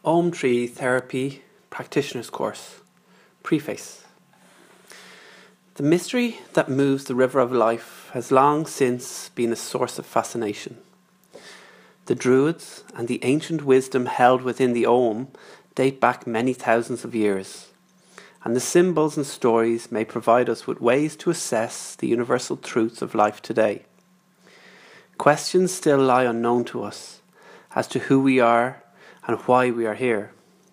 Om Tree Therapy Practitioner's Course. Preface. The mystery that moves the river of life has long since been a source of fascination. The Druids and the ancient wisdom held within the Om date back many thousands of years, and the symbols and stories may provide us with ways to assess the universal truths of life today. Questions still lie unknown to us as to who we are and why we are here.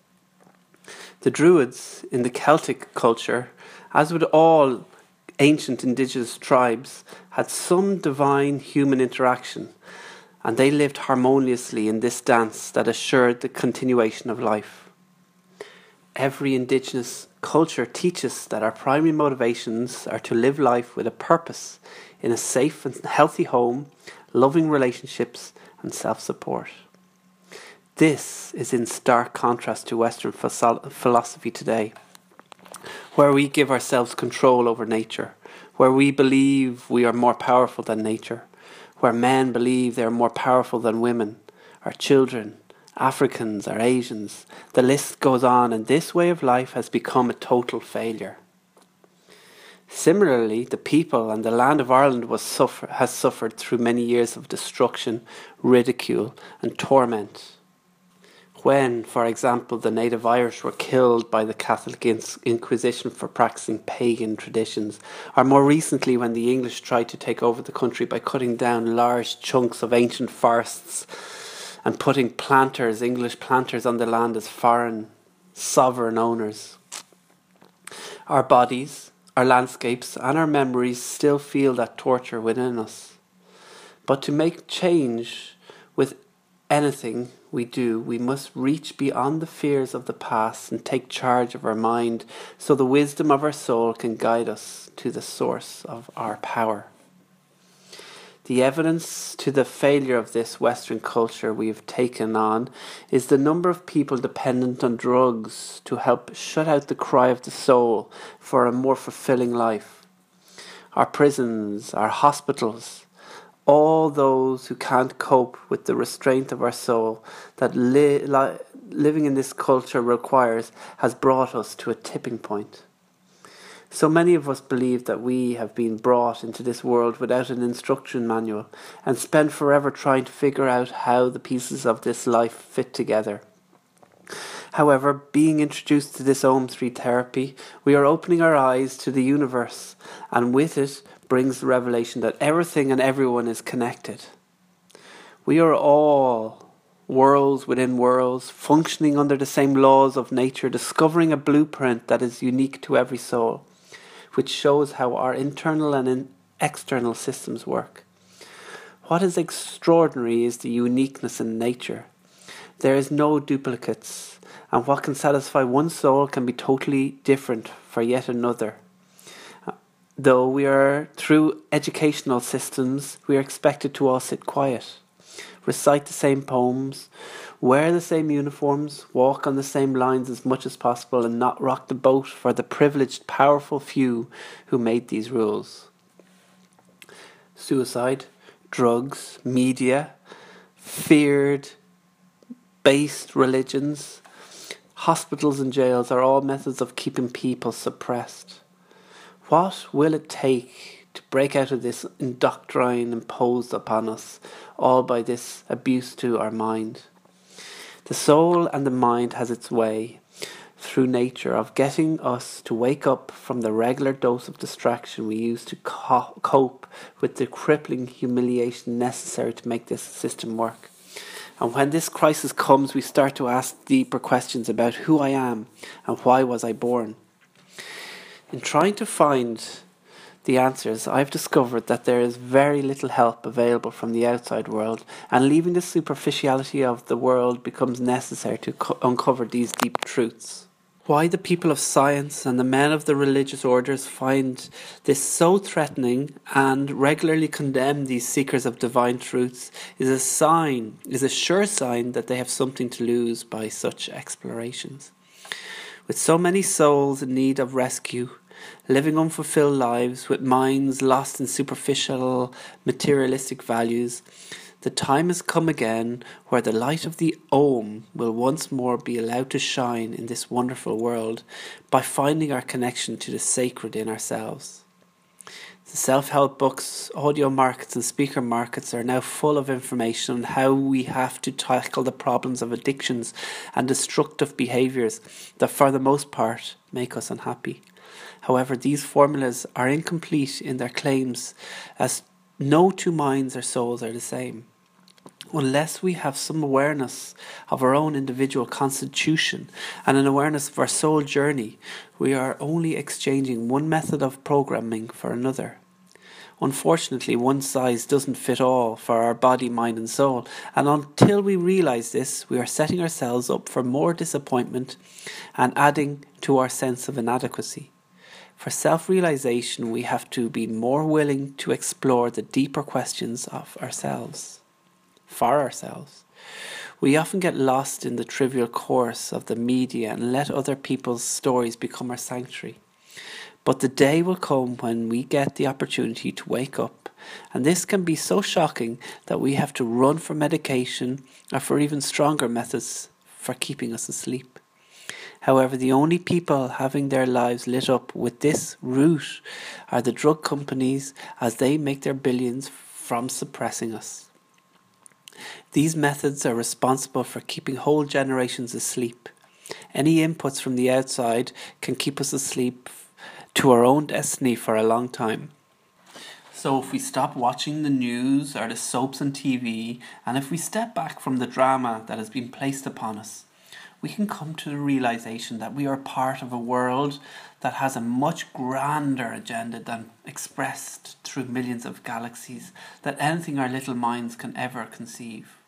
The Druids in the Celtic culture, as with all ancient indigenous tribes, had some divine human interaction, and they lived harmoniously in this dance that assured the continuation of life. Every indigenous culture teaches that our primary motivations are to live life with a purpose in a safe and healthy home, loving relationships and self-support. This is in stark contrast to Western philosophy today, where we give ourselves control over nature, where we believe we are more powerful than nature, where men believe they are more powerful than women, our children, Africans, our Asians. The list goes on, and this way of life has become a total failure. Similarly, the people and the land of Ireland has suffered through many years of destruction, ridicule and torment. When, for example, the native Irish were killed by the Catholic Inquisition for practicing pagan traditions, or more recently when the English tried to take over the country by cutting down large chunks of ancient forests and putting English planters on the land as foreign sovereign owners. Our bodies, our landscapes and our memories still feel that torture within us. But to make change with anything we do, we must reach beyond the fears of the past and take charge of our mind so the wisdom of our soul can guide us to the source of our power. The evidence to the failure of this Western culture we have taken on is the number of people dependent on drugs to help shut out the cry of the soul for a more fulfilling life. Our prisons, our hospitals, all those who can't cope with the restraint of our soul that living in this culture requires has brought us to a tipping point. So many of us believe that we have been brought into this world without an instruction manual and spend forever trying to figure out how the pieces of this life fit together. However, being introduced to this Om Tree therapy, we are opening our eyes to the universe, and with it brings the revelation that everything and everyone is connected. We are all worlds within worlds, functioning under the same laws of nature, discovering a blueprint that is unique to every soul, which shows how our internal and external systems work. What is extraordinary is the uniqueness in nature. There is no duplicates, and what can satisfy one soul can be totally different for yet another. Though we are through educational systems, we are expected to all sit quiet, recite the same poems, wear the same uniforms, walk on the same lines as much as possible, and not rock the boat for the privileged, powerful few who made these rules. Suicide, drugs, media, feared, based religions, hospitals and jails are all methods of keeping people suppressed. What will it take to break out of this doctrine imposed upon us, all by this abuse to our mind? The soul and the mind has its way, through nature, of getting us to wake up from the regular dose of distraction we use to cope with the crippling humiliation necessary to make this system work. And when this crisis comes, we start to ask deeper questions about who I am and why was I born. In trying to find the answers, I've discovered that there is very little help available from the outside world, and leaving the superficiality of the world becomes necessary to uncover these deep truths. Why the people of science and the men of the religious orders find this so threatening and regularly condemn these seekers of divine truths is a sure sign that they have something to lose by such explorations. With so many souls in need of rescue, living unfulfilled lives with minds lost in superficial materialistic values, The time has come again where the light of the Om will once more be allowed to shine in this wonderful world by finding our connection to the sacred in ourselves. The self-help books, audio markets and speaker markets are now full of information on how we have to tackle the problems of addictions and destructive behaviours that for the most part make us unhappy. However, these formulas are incomplete in their claims, as no two minds or souls are the same. Unless we have some awareness of our own individual constitution and an awareness of our soul journey, we are only exchanging one method of programming for another. Unfortunately, one size doesn't fit all for our body, mind and soul, and until we realise this, we are setting ourselves up for more disappointment and adding to our sense of inadequacy. For self-realisation, we have to be more willing to explore the deeper questions of ourselves. For ourselves. We often get lost in the trivial course of the media and let other people's stories become our sanctuary. But the day will come when we get the opportunity to wake up, and this can be so shocking that we have to run for medication or for even stronger methods for keeping us asleep. However, the only people having their lives lit up with this route are the drug companies, as they make their billions from suppressing us. These methods are responsible for keeping whole generations asleep. Any inputs from the outside can keep us asleep to our own destiny for a long time. So if we stop watching the news or the soaps on TV, and if we step back from the drama that has been placed upon us, we can come to the realisation that we are part of a world that has a much grander agenda than expressed through millions of galaxies that anything our little minds can ever conceive.